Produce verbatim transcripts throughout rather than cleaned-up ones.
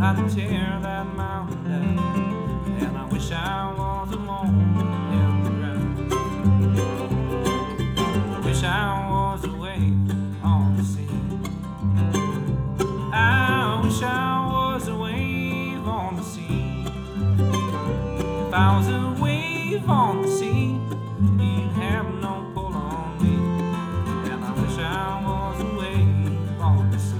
I'd tear that mountain down, and I wish I was alone in the ground. I wish I was a wave on the sea. I wish I was a wave on the sea. If I was a wave on the sea, you'd have no pull on me. And I wish I was a wave on the sea.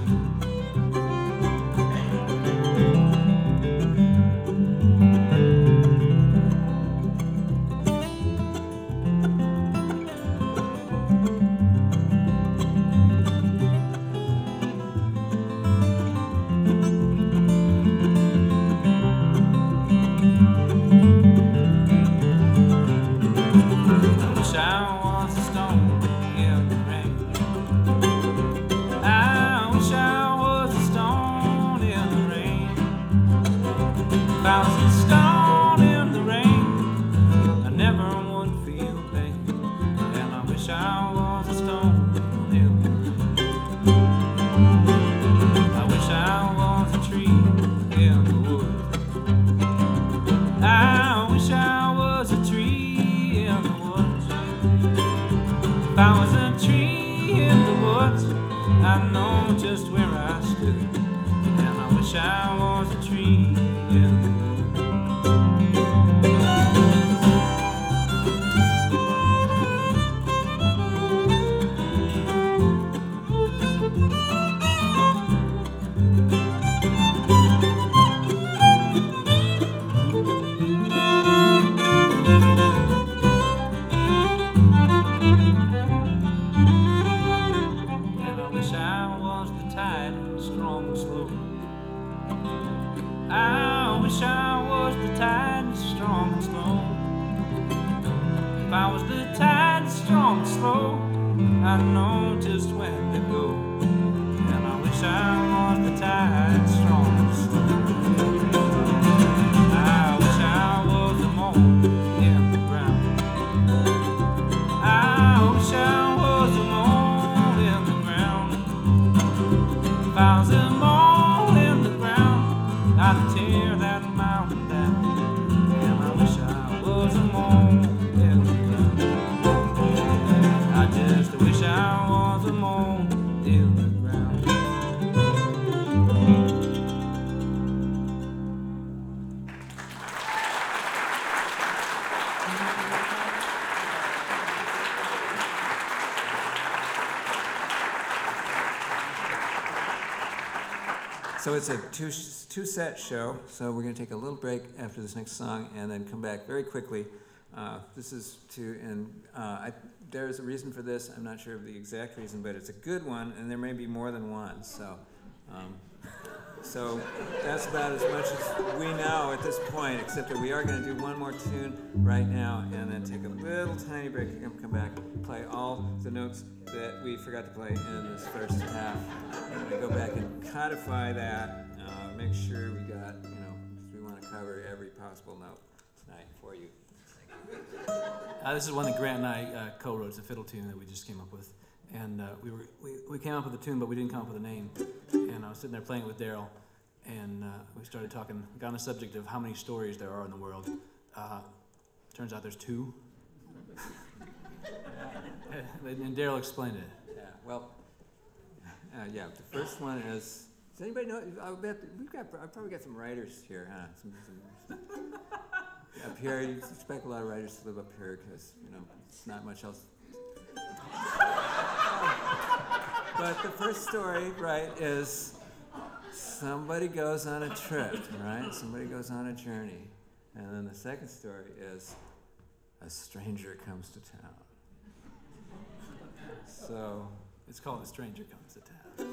So it's a two, two set show, so we're going to take a little break after this next song and then come back very quickly. Uh, this is to, and uh, I, there's a reason for this. I'm not sure of the exact reason, but it's a good one, and there may be more than one. So, um, so that's about as much as we know at this point, except that we are going to do one more tune right now and then take a little tiny break and come back and play all the notes that we forgot to play in this first half. And we go back and codify that, uh, make sure we got, you know, because we want to cover every possible note tonight for you. Uh, this is one that Grant and I uh, co-wrote. It's a fiddle tune that we just came up with. And uh, we were we, we came up with a tune, but we didn't come up with a name. And I was sitting there playing it with Daryl, and uh, we started talking, got on the subject of how many stories there are in the world. Uh, turns out there's two. And Daryl explained it. Yeah, well, uh, yeah, the first one is, does anybody know, I bet, we've got, I've probably got some writers here, huh? Some, some, some, up here, you expect a lot of writers to live up here because, you know, it's not much else. But the first story, right, is somebody goes on a trip, right? Somebody goes on a journey. And then the second story is a stranger comes to town. So it's called A Stranger Comes to Town.